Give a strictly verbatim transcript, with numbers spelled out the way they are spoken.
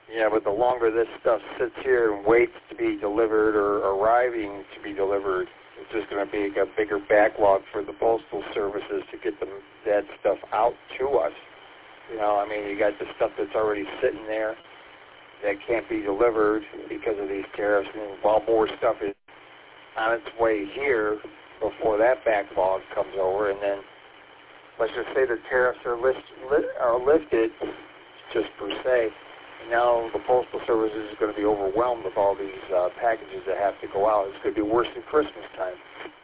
Yeah, but the longer this stuff sits here and waits to be delivered or arriving to be delivered, it's just going to be a bigger backlog for the postal services to get them, that stuff out to us. You know, I mean, you got the stuff that's already sitting there that can't be delivered because of these tariffs, and while more stuff is on its way here before that backlog comes over, and then let's just say the tariffs are, list, li, are lifted, just per se, and now the Postal Service is going to be overwhelmed with all these uh, packages that have to go out. It's going to be worse than Christmas time.